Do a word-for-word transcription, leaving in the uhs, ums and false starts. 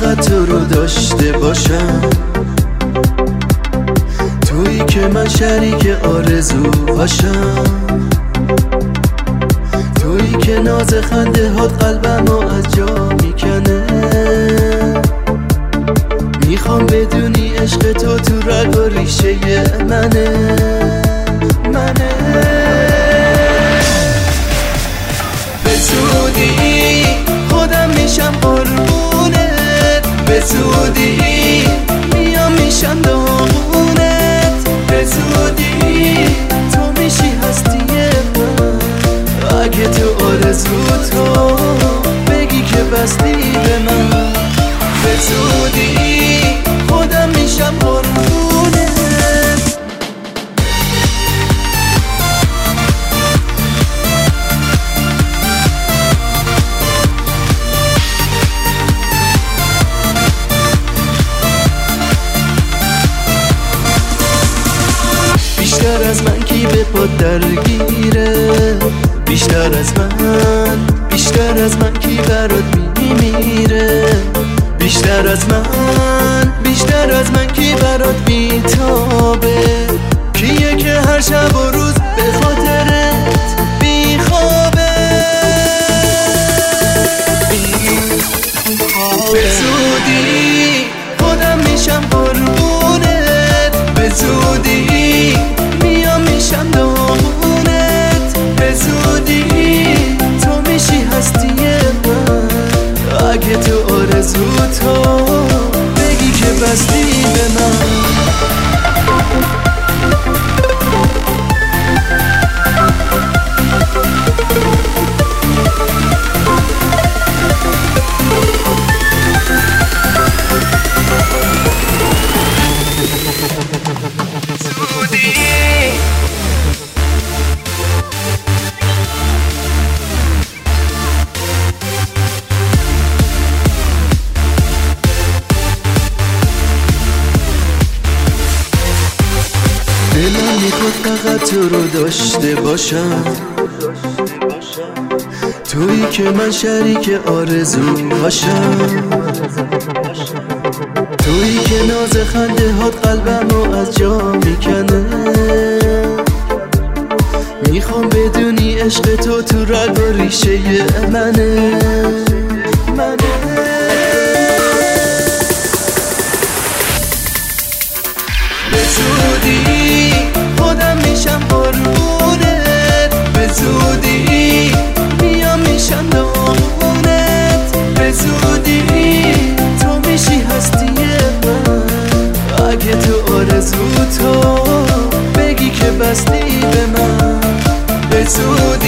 فقط تو رو داشته باشم، تویی که من شریک آرزوهاشم، تویی که ناز خنده هات قلبمو از جا میکنه. میخوام بدونی عشق تو تو رگ و ریشه منه منه به زودی خودم میشم قربونت، به زودی میام میشم داغونت، به زودی تو میشی هستی من. اگه تو آرزو تو بگی که بستی به من، به زودی خودم میشم قربونت. بیشتر از من کی به پات درگیره، بیشتر از من، بیشتر از من کی برات میمیره، بیشتر از من، بیشتر از من کی برات بیتابه، کیه که هر شب و روز به خاطرت بیخوابه. به زودی خودم میشم قربونت، به زودی میام میشم داغونت، به زودی تو میشی هستی من. اگه تو آرزو تو بگی که بستی به من. دلم میخواد فقط تو رو داشته باشم، تویی که من شریک آرزوهاشم، تویی که ناز خنده هات قلبمو از جا میکنه. میخوام بدونی عشق تو تو رگ و ریشه منه منه به زودی خودم میشم قربونت، به زودی میام میشم داغونت، به زودی تو میشی هستی من. اگه تو آرزو تو بگی که بستی به من، به زودی